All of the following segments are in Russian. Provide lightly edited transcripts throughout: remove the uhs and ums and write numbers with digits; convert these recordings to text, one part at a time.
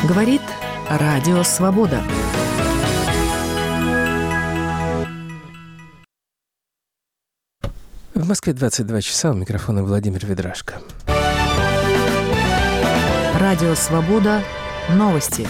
Говорит Радио Свобода. В Москве 22 часа. У микрофона Владимир Ведрашко. Радио Свобода. Новости.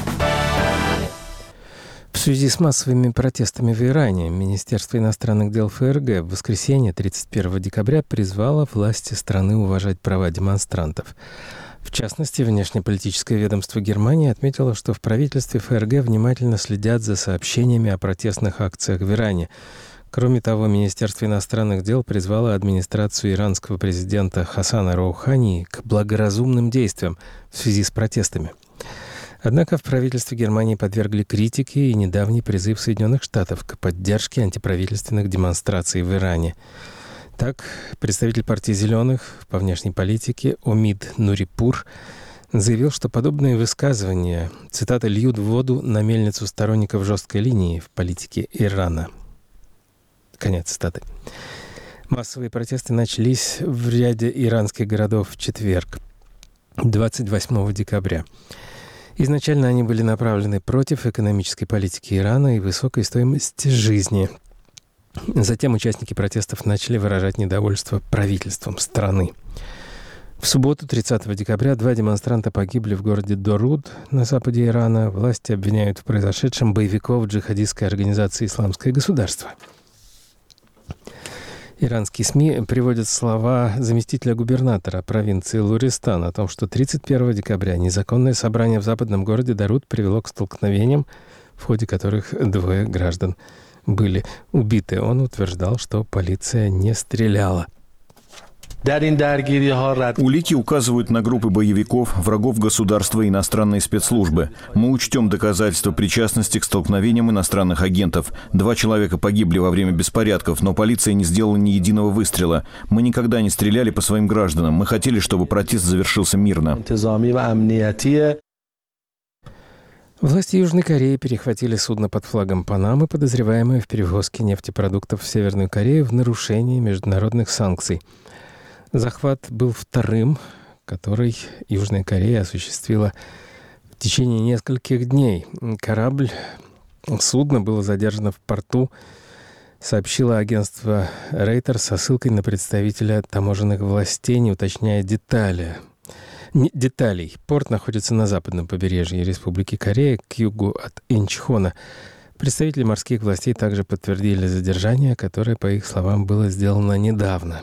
В связи с массовыми протестами в Иране Министерство иностранных дел ФРГ в воскресенье 31 декабря призвало власти страны уважать права демонстрантов. В частности, внешнеполитическое ведомство Германии отметило, что в правительстве ФРГ внимательно следят за сообщениями о протестных акциях в Иране. Кроме того, Министерство иностранных дел призвало администрацию иранского президента Хасана Роухани к благоразумным действиям в связи с протестами. Однако в правительстве Германии подвергли критике и недавний призыв Соединенных Штатов к поддержке антиправительственных демонстраций в Иране. Так, представитель партии «Зеленых» по внешней политике Омид Нурипур заявил, что подобные высказывания, цитата, «льют воду на мельницу сторонников жесткой линии в политике Ирана». Конец цитаты. Массовые протесты начались в ряде иранских городов в четверг, 28 декабря. Изначально они были направлены против экономической политики Ирана и высокой стоимости жизни. Затем участники протестов начали выражать недовольство правительством страны. В субботу, 30 декабря, 2 демонстранта погибли в городе Доруд на западе Ирана. Власти обвиняют в произошедшем боевиков джихадистской организации «Исламское государство». Иранские СМИ приводят слова заместителя губернатора провинции Луристан о том, что 31 декабря незаконное собрание в западном городе Доруд привело к столкновениям, в ходе которых 2 граждан были убиты. Он утверждал, что полиция не стреляла. Улики указывают на группы боевиков, врагов государства и иностранные спецслужбы. Мы учтем доказательства причастности к столкновениям иностранных агентов. 2 человека погибли во время беспорядков, но полиция не сделала ни единого выстрела. Мы никогда не стреляли по своим гражданам. Мы хотели, чтобы протест завершился мирно. Власти Южной Кореи перехватили судно под флагом Панамы, подозреваемое в перевозке нефтепродуктов в Северную Корею в нарушении международных санкций. Захват был вторым, который Южная Корея осуществила в течение нескольких дней. Судно было задержано в порту, сообщило агентство Рейтер со ссылкой на представителя таможенных властей, не уточняя деталей. Порт находится на западном побережье Республики Корея, к югу от Инчхона. Представители морских властей также подтвердили задержание, которое, по их словам, было сделано недавно.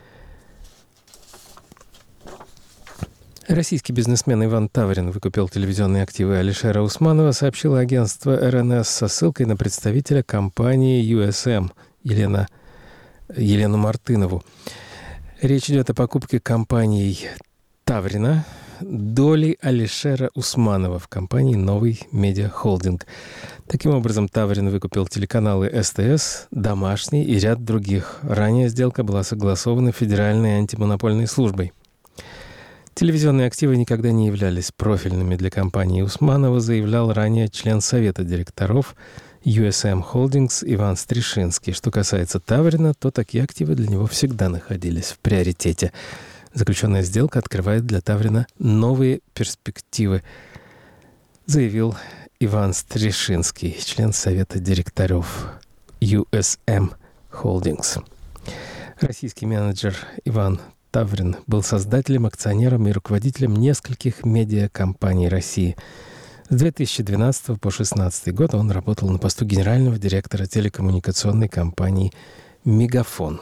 Российский бизнесмен Иван Таврин выкупил телевизионные активы Алишера Усманова, сообщило агентство РНС со ссылкой на представителя компании USM Елену Мартынову. Речь идет о покупке компанией Таврина доли Алишера Усманова в компании «Новый Медиа Холдинг». Таким образом, Таврин выкупил телеканалы СТС, «Домашний» и ряд других. Ранее сделка была согласована Федеральной антимонопольной службой. Телевизионные активы никогда не являлись профильными для компании Усманова, заявлял ранее член Совета директоров USM Holdings Иван Стришинский. Что касается Таврина, то такие активы для него всегда находились в приоритете. Заключенная сделка открывает для Таврина новые перспективы, заявил Иван Стришинский, член Совета директоров USM Holdings. Российский менеджер Иван Таврин был создателем, акционером и руководителем нескольких медиакомпаний России. С 2012 по 2016 год он работал на посту генерального директора телекоммуникационной компании «Мегафон».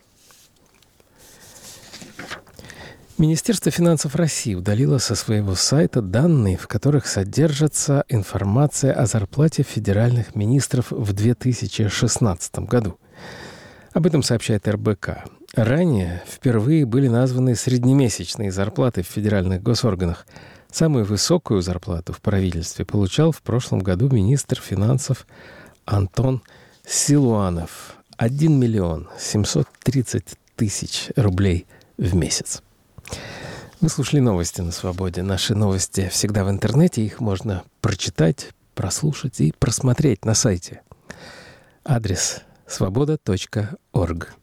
Министерство финансов России удалило со своего сайта данные, в которых содержится информация о зарплате федеральных министров в 2016 году. Об этом сообщает РБК. Ранее впервые были названы среднемесячные зарплаты в федеральных госорганах. Самую высокую зарплату в правительстве получал в прошлом году министр финансов Антон Силуанов. 1 миллион 730 тысяч рублей в месяц. Вы слушали новости на Свободе. Наши новости всегда в интернете. Их можно прочитать, прослушать и просмотреть на сайте. Адрес: svoboda.org.